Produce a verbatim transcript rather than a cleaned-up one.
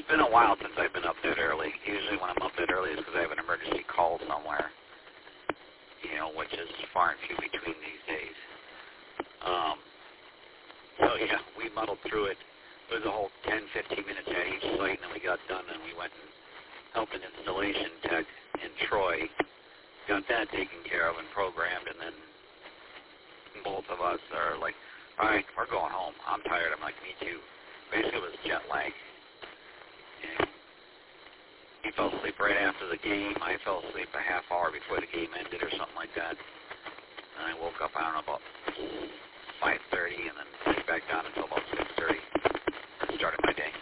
It's been a while since I've been up that early. Usually when I'm up that early is because I have an emergency call somewhere, you know, which is far and few between these days. Um, so, yeah, we muddled through it. It was a whole ten, fifteen minutes at each site, and then we got done, and we went and helped an installation tech in Troy. Got that taken care of and programmed, and then both of us are like, all right, we're going home. I'm tired. I'm like, me too. Basically, it was jet lag. And he fell asleep right after the game. I fell asleep a half hour before the game ended or something like that. And I woke up, I don't know, about five thirty, and then laid back down until about six thirty. Started my day.